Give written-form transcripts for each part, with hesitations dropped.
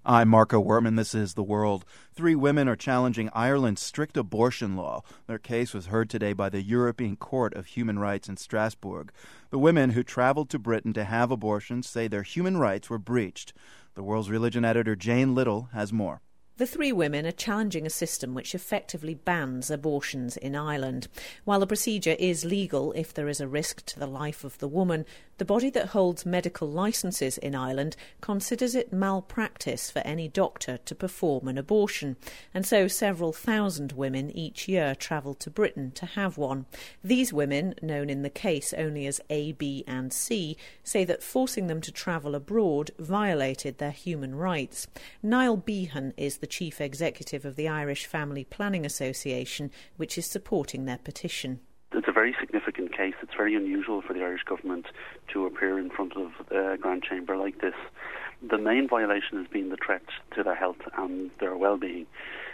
I'm Marco Wertman. This is The World. 3 women are challenging Ireland's strict abortion law. Their case was heard today by the European Court of Human Rights in Strasbourg. The women who traveled to Britain to have abortions say their human rights were breached. The World's religion editor Jane Little has more. The 3 women are challenging a system which effectively bans abortions in Ireland. While the procedure is legal if there is a risk to the life of the woman, the body that holds medical licences in Ireland considers it malpractice for any doctor to perform an abortion, and so several thousand women each year travel to Britain to have one. These women, known in the case only as A, B and C, say that forcing them to travel abroad violated their human rights. Niall Behan is the chief executive of the Irish Family Planning Association, which is supporting their petition. It's a very significant case. It's very unusual for the Irish government to appear in front of a Grand Chamber like this. The main violation has been the threat to their health and their well-being.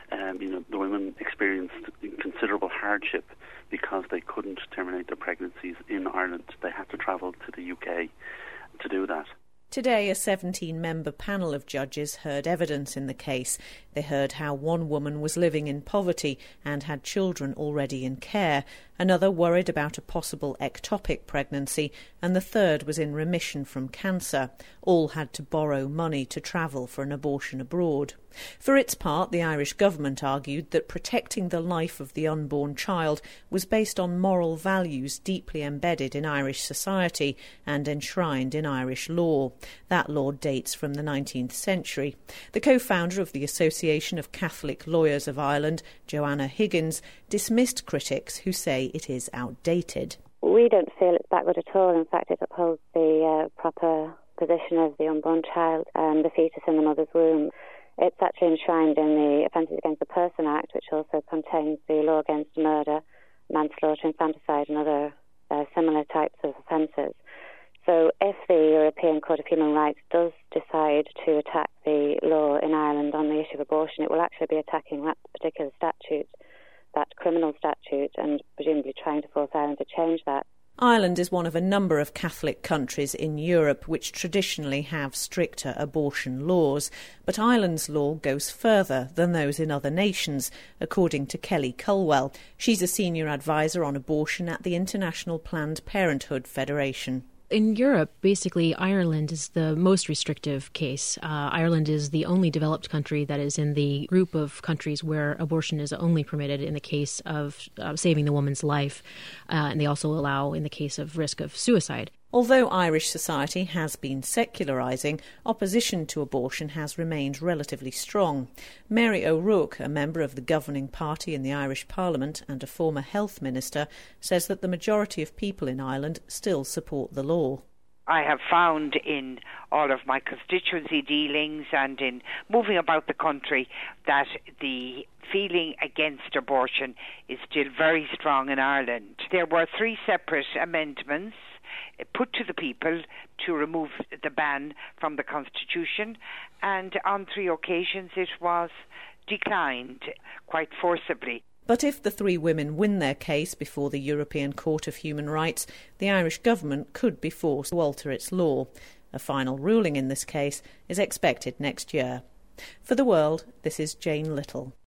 The women experienced considerable hardship because they couldn't terminate their pregnancies in Ireland. They had to travel to the UK to do that. Today, a 17-member panel of judges heard evidence in the case. They heard how one woman was living in poverty and had children already in care, another worried about a possible ectopic pregnancy, and the third was in remission from cancer. All had to borrow money to travel for an abortion abroad. For its part, the Irish government argued that protecting the life of the unborn child was based on moral values deeply embedded in Irish society and enshrined in Irish law. That law dates from the 19th century. The co-founder of the Association of Catholic Lawyers of Ireland, Joanna Higgins, dismissed critics who say it is outdated. We don't feel it's backward at all. In fact, it upholds the proper position of the unborn child and the fetus in the mother's womb. It's actually enshrined in the Offences Against the Person Act, which also contains the law against murder, manslaughter, infanticide and other similar types of offences. So if the European Court of Human Rights does decide to attack the law in Ireland on the issue of abortion, it will actually be attacking that particular statute, that criminal statute, and presumably trying to force Ireland to change that. Ireland is one of a number of Catholic countries in Europe which traditionally have stricter abortion laws, but Ireland's law goes further than those in other nations, according to Kelly Culwell. She's a senior advisor on abortion at the International Planned Parenthood Federation. In Europe, basically, Ireland is the most restrictive case. Ireland is the only developed country that is in the group of countries where abortion is only permitted in the case of saving the woman's life. And they also allow in the case of risk of suicide. Although Irish society has been secularising, opposition to abortion has remained relatively strong. Mary O'Rourke, a member of the governing party in the Irish Parliament and a former health minister, says that the majority of people in Ireland still support the law. I have found in all of my constituency dealings and in moving about the country that the feeling against abortion is still very strong in Ireland. There were 3 separate amendments put to the people to remove the ban from the Constitution, and on 3 occasions it was declined quite forcibly. But if the 3 women win their case before the European Court of Human Rights, the Irish government could be forced to alter its law. A final ruling in this case is expected next year. For The World, this is Jane Little.